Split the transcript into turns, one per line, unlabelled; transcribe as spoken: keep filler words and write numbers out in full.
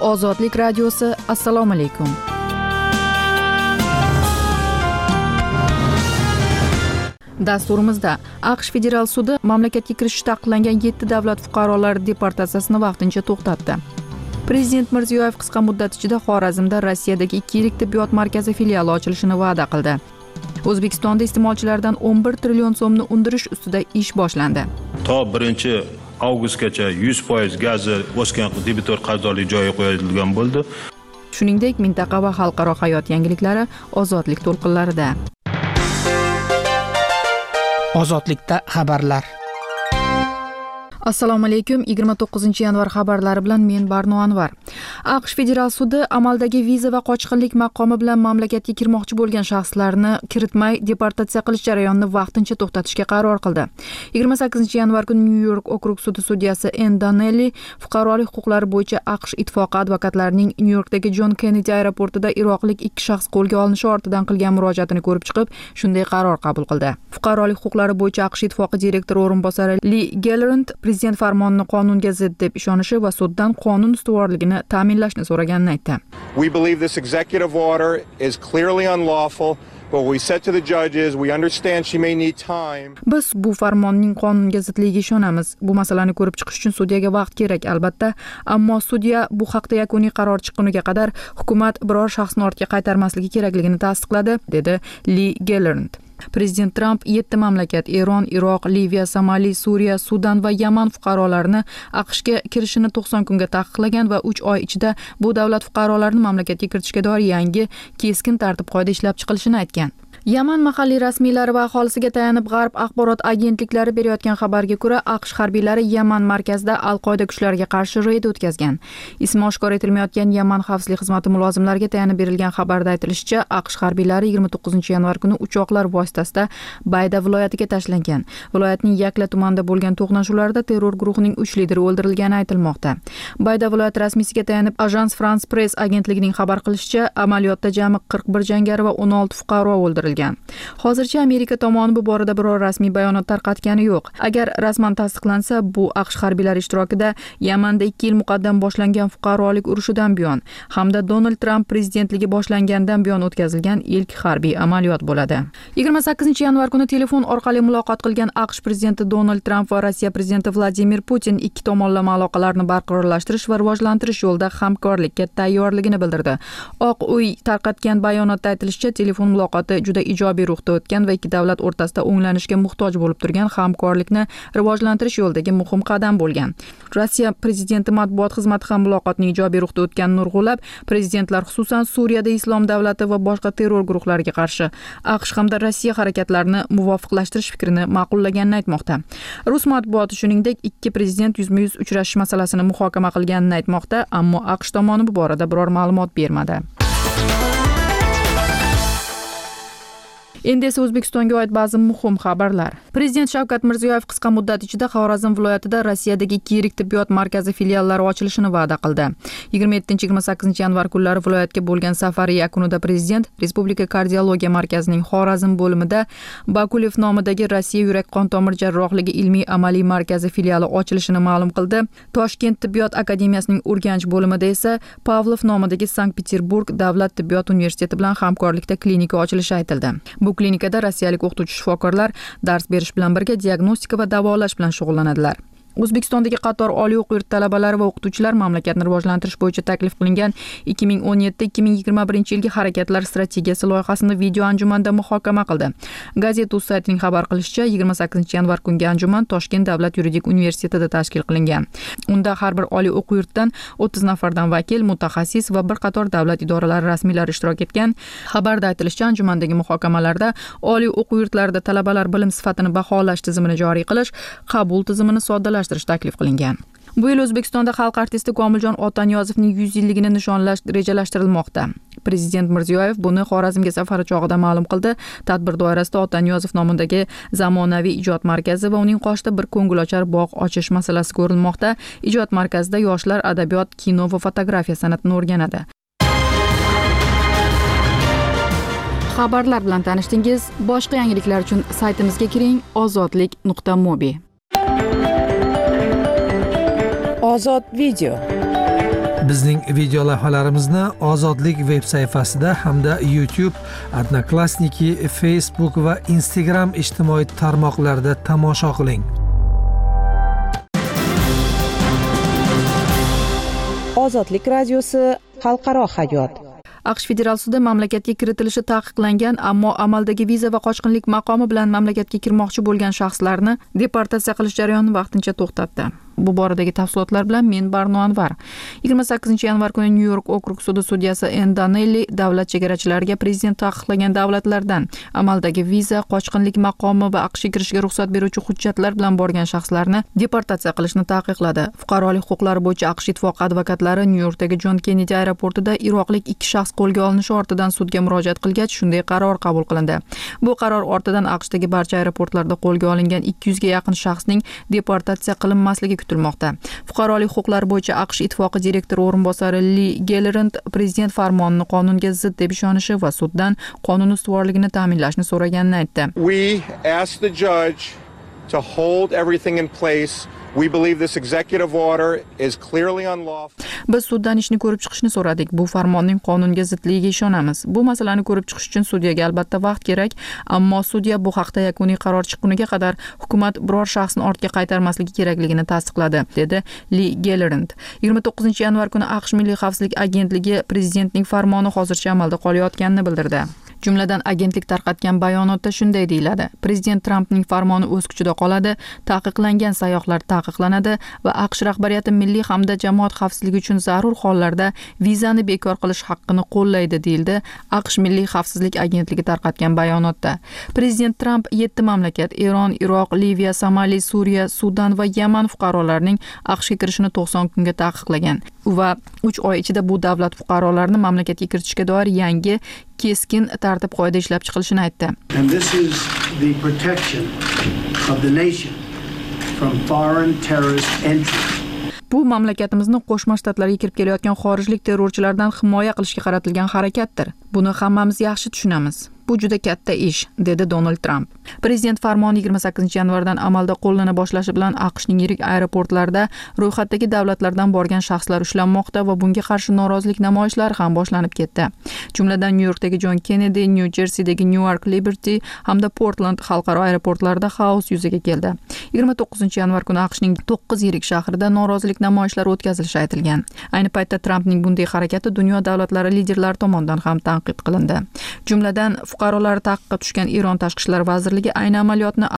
Ozodlik radiosi, assalomu alaykum. Dasturimizda AQSh federal sudi mamlakatga kirishi taqiqlangan yetti davlat fuqarolari deportatsiyasini vaqtincha to'xtatdi. Prezident Mirziyoyev qisqa muddat ichida Xorazmda Rossiyadagi ikki yillik tibbiyot markazi filiali ochilishini va'da qildi. O'zbekistonda iste'molchilardan o'n bir trillion so'mni undirish ustida ish boshlandi.
To birinchi avgustgacha yuz foiz gazi o'sgan debitor qarzdorlik joyiga qo'yilgan bo'ldi.
Shuningdek, mintaqa va xalqaro hayot yangiliklari ozodlik to'lqinlarida.
Ozodlikda xabarlar.
Assalomu alaykum. yigirma to'qqizinchi yanvar xabarlari bilan men Barno Anvar. AQSh federal sudi amaldagi viza va qochqinlik maqomi bilan mamlakatga kirmoqchi bo'lgan shaxslarni kiritmay deportatsiya qilish jarayonini vaqtincha to'xtatishga qaror qildi. yigirma sakkizinchi yanvar kuni Nyu-York okrug sudi sudyasi Ann Donnelly fuqarolik huquqlari bo'yicha AQSh ittifoqi advokatlarining Nyu-Yorkdagi John Kennedy aeroportida iroqlik ikki shaxs qo'lga olinishi ortidan qilgan murojaatini ko'rib chiqib, shunday qaror qabul qildi. Fuqarolik huquqlari bo'yicha AQSh ittifoqi direktori o'rinbosari Lee Gellerand prezident farmonini qonunga zid deb ishonishi va suddan qonun ustuvorligini ta'minlashni so'raganini aytdi.
We believe this executive order is clearly unlawful, but we said to the judges we understand she may need time.
Biz bu farmonning qonunga zidligiga ishonamiz. Bu masalani ko'rib chiqish uchun sudyaga vaqt kerak, albatta, ammo sudya bu haqda yakuniy qaror chiqquniga qadar hukumat biror shaxsni ortga qaytarmasligi kerakligini tasdiqladi, dedi Lee Gellerand. Prezident Trump yetti mamlakat Eron, Iroq, Liviya, Somali, Suriya, Sudan va Yaman fuqarolarini AQShga kirishini to'qson kunga taqiqlagan va uch oy ichida bu davlat fuqarolarini mamlakatga kiritishga doir yangi keskin tartib-qoida ishlab chiqilishini aytgan. Yaman mahalliy rasmiylari va aholisiga tayanib G'arb axborot agentliklari berayotgan xabarga ko'ra, AQSh harbiylari Yaman markazida Al-Qoida kuchlariga qarshi reyd o'tkazgan. Ismi oshkor etilmayotgan Yaman xavfsizlik xizmati mulozimlariga tayanib berilgan xabarda aytilishicha, AQSh harbiylari yigirma to'qqizinchi yanvar kuni uchoqlar vositasida Bayda viloyatiga tashlangan. Viloyatning Yakla tumanida bo'lgan to'qnashuvlarda terror guruhining uch lideri o'ldirilgani aytilmoqda. Bayda viloyat rasmiysiga tayanib Agence France Presse agentligining xabar qilishicha, amaliyotda jami qirq bir jangari va o'n olti fuqaro o'ldirilgan. Hozircha Amerika tomoni bu borada biror rasmiy bayonot tarqatgani yo'q. Agar rasman tasdiqlansa, bu AQSh harbiylari ishtirokida Yamanda ikki yil muqaddam boshlangan fuqarolik urushidan buyon hamda Donald Trump prezidentligi boshlangandan buyon o'tkazilgan ilk harbiy amaliyot bo'ladi. yigirma sakkizinchi yanvar kuni telefon orqali muloqot qilgan AQSh prezidenti Donald Trump va Rossiya prezidenti Vladimir Putin ikki tomonlama aloqalarni barqarorlashtirish va rivojlantirish yo'lida hamkorlikka tayyorligini bildirdi. Oq uy tarqatgan bayonotda aytilishicha, telefon muloqoti juda ijobiy ruhda o'tgan va ikki davlat o'rtasida o'nglanishga muhtoj bo'lib turgan hamkorlikni rivojlantirish yo'lidagi muhim qadam bo'lgan. Rossiya prezidenti matbuot xizmati ham muloqotning ijobiy ruhda o'tganini urg'ulab, prezidentlar xususan Suriyada Islom davlati va boshqa terror guruhlariga qarshi AQSh hamda Rossiya harakatlarini muvofiqlashtirish fikrini ma'qullaganini aytmoqda. Rus matbuoti shuningdek ikki prezident yuzma-yuz uchrashish masalasini muhokama qilganini aytmoqda, ammo AQSh tomoni bu borada biror ma'lumot bermadi. Endi esa O'zbekistonga oid ba'zi muhim xabarlar. Prezident Shavkat Mirziyoyev qisqa muddat ichida Xorazm viloyatida Rossiyadagi ikki yirik tibbiyot markazi filiallari ochilishini va'da qildi. yigirma yettinchi yigirma sakkizinchi yanvar kunlari viloyatga bo'lgan safari yakunida prezident Respublika kardiologiya markazining Xorazm bo'limida Bakulev nomidagi Rossiya yurak-qon tomir jarrohligi ilmiy amaliy markazi filiali ochilishini ma'lum qildi. Toshkent tibbiyot akademiyasining Urganch bo'limida esa Pavlov nomidagi Sankt-Peterburg davlat tibbiyot universiteti bilan hamkorlikda klinika ochilishi aytildi. Bu klinikada rossiyalik o'qituvchi shifokorlar dars berish bilan birga diagnostika va davolash bilan shug'ullanadilar. O'zbekistondagi qator oliy o'quv yurti talabalari va o'qituvchilar mamlakatni rivojlantirish bo'yicha taklif qilingan ikki ming o'n yetti ikki ming yigirma birinchi yilgi harakatlar strategiyasi loyihasini video anjumanda muhokama qildi. Gazeta.uz saytining xabar qilishicha, yigirma sakkizinchi yanvar kungi anjuman Toshkent davlat yuridik universitetida tashkil qilingan. Unda har bir oliy o'quv yurtidan o'ttiz nafardan vakil, mutaxassis va bir qator davlat idoralari rasmiylari ishtirok etgan. Xabarda aytilishicha, anjumandagi muhokamalarda oliy o'quv yurtlarida talabalar bilim sifatini baholash tizimini joriy qilish, qabul tizimini soddalashtirish taklif qilingan. Bu yil O'zbekistonda xalq artisti Komiljon Otaniyozovning yuz yilligini nishonlash rejalashtirilmoqda. Prezident Mirziyoyev buni Xorazmga safari chog'ida ma'lum qildi. Tadbir doirasida Otaniyozov nomidagi zamonaviy ijod markazi va uning qoshida bir ko'ngilochar bog' ochish masalasi ko'rilmoqda. Ijod markazida yoshlar adabiyot, kino va fotografiya san'atini o'rganadi. Xabarlar bilan tanishdingiz. Boshqa yangiliklar uchun saytimizga kiring: ozodlik nuqta mobi.
Ozod video. Bizning video lavhalarimizni Ozodlik veb sayfasida hamda YouTube, Odnoklassniki, Facebook va Instagram ijtimoiy tarmoqlarida tomosha qiling.
Ozodlik radiosi xalqaro hayot.
AQSh federal sudi mamlakatga kiritilishi taqiqlangan, ammo amaldagi viza va qochqinlik maqomi bilan mamlakatga kirmoqchi bo'lgan shaxslarni deportatsiya qilish jarayonini vaqtincha to'xtatdi. Bu boradagi tafsilotlar bilan men Barno Anvar. yigirma sakkizinchi yanvar kuni Nyu-York okrug sudi sudyasi Ann Donnelly davlat chegarachilariga prezident taqiqlagan davlatlardan amaldagi viza, qochqinlik maqomi va AQShga kirishga ruxsat beruvchi hujjatlar bilan borgan shaxslarni deportatsiya qilishni taqiqladi. Fuqarolik huquqlari bo'yicha AQSh ittifoqi advokatlari Nyu-Yorkdagi John Kennedy aeroportida iroqlik ikki shaxs qo'lga olinishi ortidan sudga murojaat qilgach, shunday qaror qabul qilindi. Bu qaror ortidan AQShdagi barcha aeroportlarda qo'lga olingan ikki yuzga yaqin shaxsning deportatsiya qilinmasligi kutilmoqda. Fuqarolik huquqlari bo'yicha AQSh ittifoqi direktori o'rinbosari Lee Gelerand prezident farmonini qonunga zid deb ishonishi va suddan qonun ustuvorligini ta'minlashni so'raganini aytdi.
We asked the judge to hold everything in place. We believe this executive order is clearly unlawful.
Biz suddan ishni ko'rib chiqishni so'radik. Bu farmonning qonunga zidligiga ishonamiz. Bu masalani ko'rib chiqish uchun sudyaga albatta vaqt kerak, ammo sudya bu haqda yakuniy qaror chiqquniga qadar hukumat biror shaxsni ortga qaytarmasligi kerakligini tasdiqladi, dedi Lee Gelerand. yigirma to'qqizinchi yanvar kuni AQSh Milliy xavfsizlik agentligi prezidentning farmoni hozircha amalda qolayotganini bildirdi. Jumladan agentlik tarqatgan bayonotda shunday deyiladi: Prezident Trampning farmoni o'z kuchida qoladi, taqiqlangan sayyohlar taqiqlanadi va AQSh rahbariyati milliy hamda jamoat xavfsizligi uchun zarur hollarda vizani bekor qilish haqqini qo'llaydi, deyildi AQSh Milliy xavfsizlik agentligi tarqatgan bayonotda. Prezident Tramp yetti mamlakat Eron, Iroq, Liviya, Somali, Suriya, Sudan va Yaman fuqarolarining AQShga kirishini to'qson kunga taqiqlagan va uch oy ichida bu davlat fuqarolarini mamlakatga kiritishga doir yangi keskin tartib qoida ishlab chiqilishini aytdi.
And this is the protection of the nation from foreign terrorist entry.
Bu mamlakatimizni Qo'shma Shtatlarga kirib kelayotgan xorijlik terrorchilardan himoya qilishga qaratilgan harakatdir. Buni hammamiz yaxshi tushunamiz. Bu juda katta ish, dedi Donald Trump. Prezident farmoni yigirma sakkizinchi yanvardan amalda qo'llana boshlashi bilan AQShning yirik aeroportlarida ro'yxatdagi davlatlardan borgan shaxslar ushlanmoqda va bunga qarshi norozilik namoyishlari ham boshlanib ketdi. Jumladan Nyu-Yorkdagi John Kennedy, Nyu-Jersidagi Newark Liberty hamda Portland xalqaro aeroportlarida xaos yuzaga keldi. yigirma to'qqizinchi yanvar kuni AQShning to'qqiz yirik shahrida norozilik namoyishlari o'tkazilishi aytilgan. Ayni paytda Trampning bunday harakati dunyo davlatlari liderlari tomonidan ham tanqid qilindi. Jumladan fuqarolar taqiqqa tushgan Eron tashqi ishlar vazirligi ayni amaliyotni